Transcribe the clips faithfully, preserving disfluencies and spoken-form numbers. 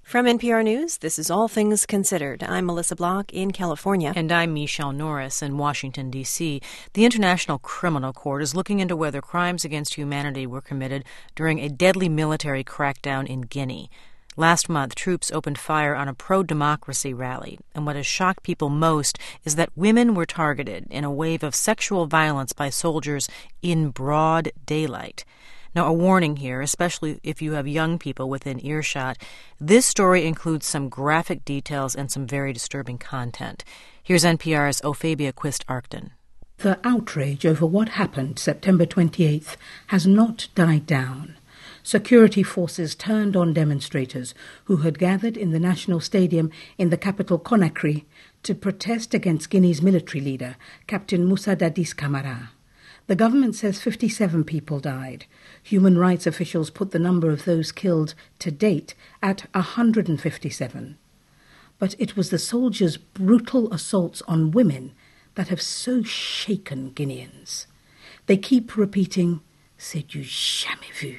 From N P R News, this is All Things Considered. I'm Melissa Block in California. And I'm Michelle Norris in Washington, D C The International Criminal Court is looking into whether crimes against humanity were committed during a deadly military crackdown in Guinea. Last month, troops opened fire on a pro-democracy rally, and what has shocked people most is that women were targeted in a wave of sexual violence by soldiers in broad daylight. Now, a warning here, especially if you have young people within earshot. This story includes some graphic details and some very disturbing content. Here's N P R's Ophabia Quist-Arcton. The outrage over what happened September twenty-eighth has not died down. Security forces turned on demonstrators who had gathered in the National Stadium in the capital Conakry to protest against Guinea's military leader, Captain Moussa Dadis Camara. The government says fifty-seven people died. Human rights officials put the number of those killed to date at one hundred fifty-seven. But it was the soldiers' brutal assaults on women that have so shaken Guineans. They keep repeating, "C'est du jamais vu."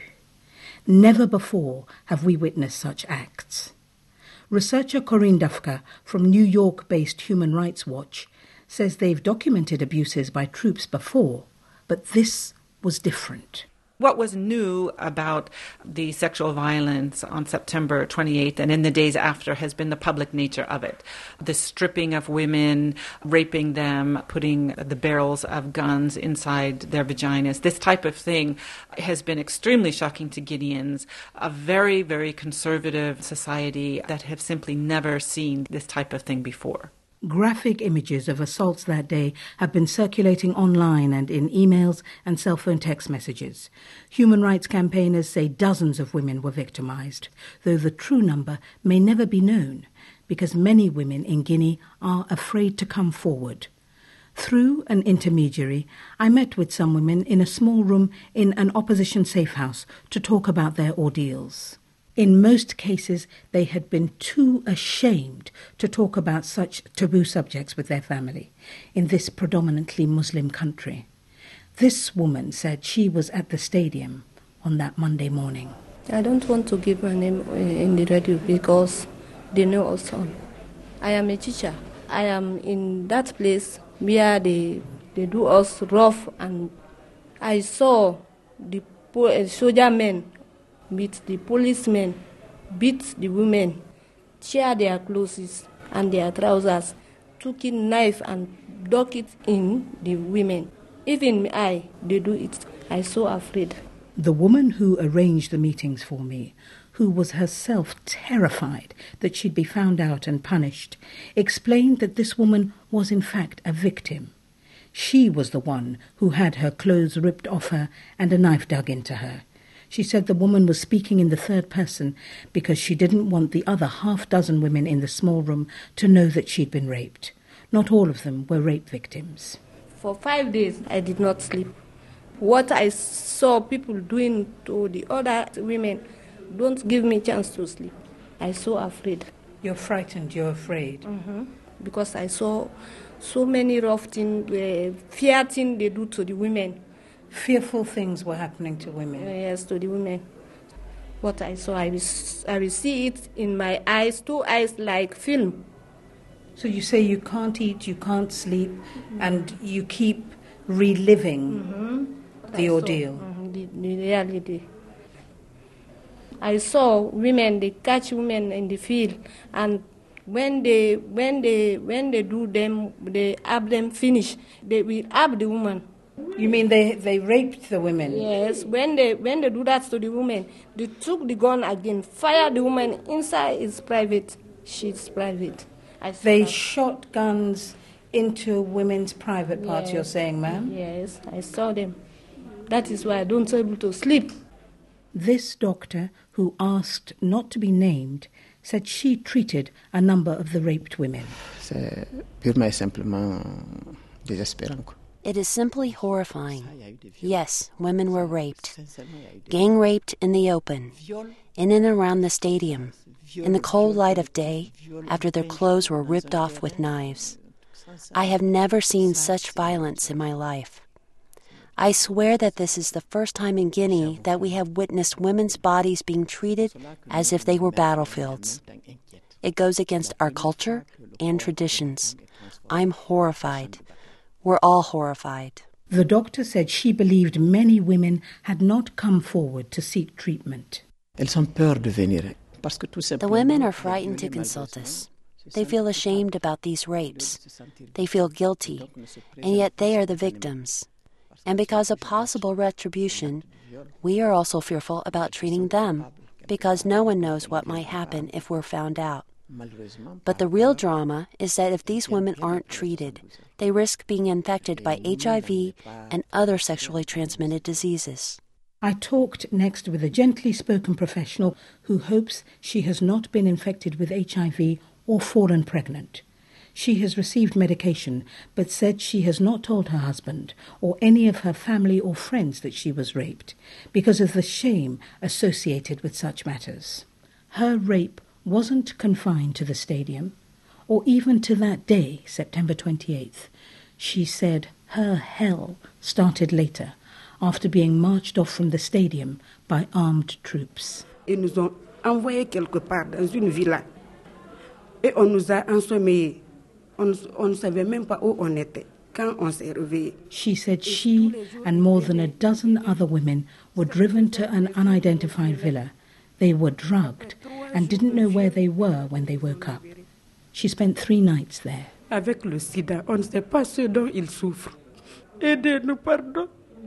Never before have we witnessed such acts. Researcher Corinne Dufka from New York-based Human Rights Watch says they've documented abuses by troops before, but this was different. What was new about the sexual violence on September twenty-eighth and in the days after has been the public nature of it. The stripping of women, raping them, putting the barrels of guns inside their vaginas. This type of thing has been extremely shocking to Guineans, a very, very conservative society that have simply never seen this type of thing before. Graphic images of assaults that day have been circulating online and in emails and cell phone text messages. Human rights campaigners say dozens of women were victimized, though the true number may never be known because many women in Guinea are afraid to come forward. Through an intermediary, I met with some women in a small room in an opposition safe house to talk about their ordeals. In most cases, they had been too ashamed to talk about such taboo subjects with their family in this predominantly Muslim country. This woman said she was at the stadium on that Monday morning. I don't want to give my name in the radio because they know us all. I am a teacher. I am in that place where they, they do us rough, and I saw the soldier men beat the policemen, beat the women, tear their clothes and their trousers, took in knife and dug it in the women. Even I, they do it. I so afraid. The woman who arranged the meetings for me, who was herself terrified that she'd be found out and punished, explained that this woman was in fact a victim. She was the one who had her clothes ripped off her and a knife dug into her. She said the woman was speaking in the third person because she didn't want the other half dozen women in the small room to know that she'd been raped. Not all of them were rape victims. For five days, I did not sleep. What I saw people doing to the other women don't give me a chance to sleep. I'm so afraid. You're frightened, you're afraid? Mm-hmm. Because I saw so many rough things, uh, fear things they do to the women. Fearful things were happening to women. Yes, to the women. What I saw, I will, I will see it in my eyes, two eyes like film. So you say you can't eat, you can't sleep, mm-hmm. and you keep reliving mm-hmm. the ordeal. Mm-hmm. The, the reality. I saw women, they catch women in the field, and when they when they when they do them, they have them finish. They will have the woman. You mean they, they raped the women? Yes. When they when they do that to the woman, they took the gun again, fire the woman inside is private. She's private. I they that. shot guns into women's private parts, yes. You're saying, ma'am? Yes, I saw them. That is why I don't able to sleep. This doctor, who asked not to be named, said she treated a number of the raped women. C'est purement et simplement désespérant. It is simply horrifying. Yes, women were raped. Gang raped in the open, in and around the stadium, in the cold light of day, after their clothes were ripped off with knives. I have never seen such violence in my life. I swear that this is the first time in Guinea that we have witnessed women's bodies being treated as if they were battlefields. It goes against our culture and traditions. I'm horrified. We're all horrified. The doctor said she believed many women had not come forward to seek treatment. The women are frightened to consult us. They feel ashamed about these rapes. They feel guilty, and yet they are the victims. And because of possible retribution, we are also fearful about treating them, because no one knows what might happen if we're found out. But the real drama is that if these women aren't treated, they risk being infected by H I V and other sexually transmitted diseases. I talked next with a gently spoken professional who hopes she has not been infected with H I V or fallen pregnant. She has received medication, but said she has not told her husband or any of her family or friends that she was raped because of the shame associated with such matters. Her rape wasn't confined to the stadium, or even to that day, September twenty-eighth. She said her hell started later, after being marched off from the stadium by armed troops. Ils nous ont envoyés quelque part dans une villa et on nous a ensommeillés. On ne savait même pas où on était quand on s'est réveillés. She said she and more than a dozen other women were driven to an unidentified villa. They were drugged and didn't know where they were when they woke up. She spent three nights there. Avec le sida, on ne sait pas ce dont il souffre. Aidez-nous, pardon.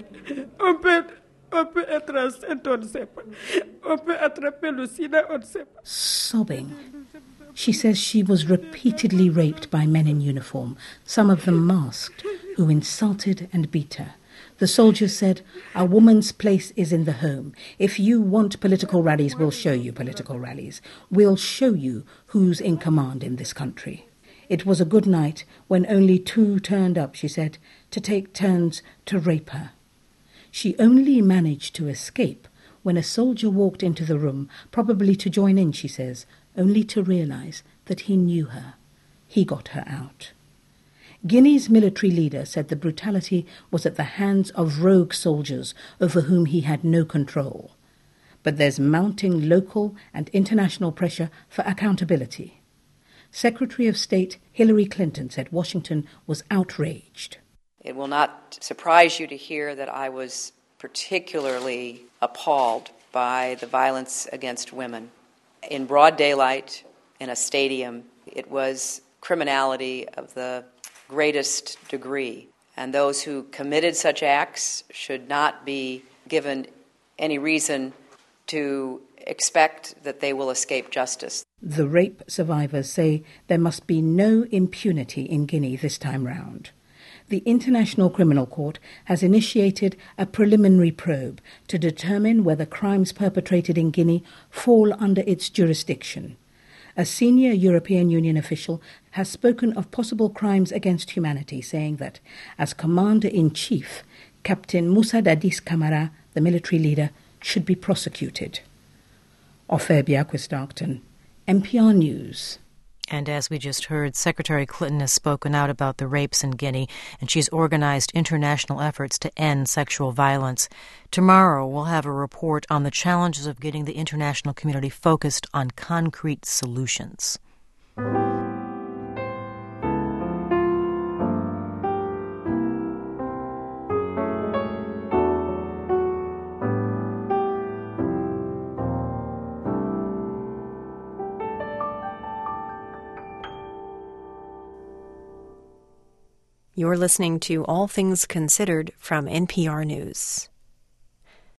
On peut, on peut être enceinte, on ne sait pas. On peut attraper le sida, on ne sait pas. Sobbing, she says she was repeatedly raped by men in uniform, some of them masked, who insulted and beat her. The soldiers said, "A woman's place is in the home. If you want political rallies, we'll show you political rallies. We'll show you who's in command in this country." It was a good night when only two turned up, she said, to take turns to rape her. She only managed to escape when a soldier walked into the room, probably to join in, she says, only to realize that he knew her. He got her out. Guinea's military leader said the brutality was at the hands of rogue soldiers over whom he had no control. But there's mounting local and international pressure for accountability. Secretary of State Hillary Clinton said Washington was outraged. It will not surprise you to hear that I was particularly appalled by the violence against women. In broad daylight, in a stadium, it was criminality of the greatest degree, and those who committed such acts should not be given any reason to expect that they will escape justice. The rape survivors say there must be no impunity in Guinea this time round. The International Criminal Court has initiated a preliminary probe to determine whether crimes perpetrated in Guinea fall under its jurisdiction. A senior European Union official has spoken of possible crimes against humanity, saying that, as Commander-in-Chief, Captain Moussa Dadis Camara, the military leader, should be prosecuted. Ofer Biaquis-Darkton, N P R News. And as we just heard, Secretary Clinton has spoken out about the rapes in Guinea, and she's organized international efforts to end sexual violence. Tomorrow, we'll have a report on the challenges of getting the international community focused on concrete solutions. You're listening to All Things Considered from N P R News.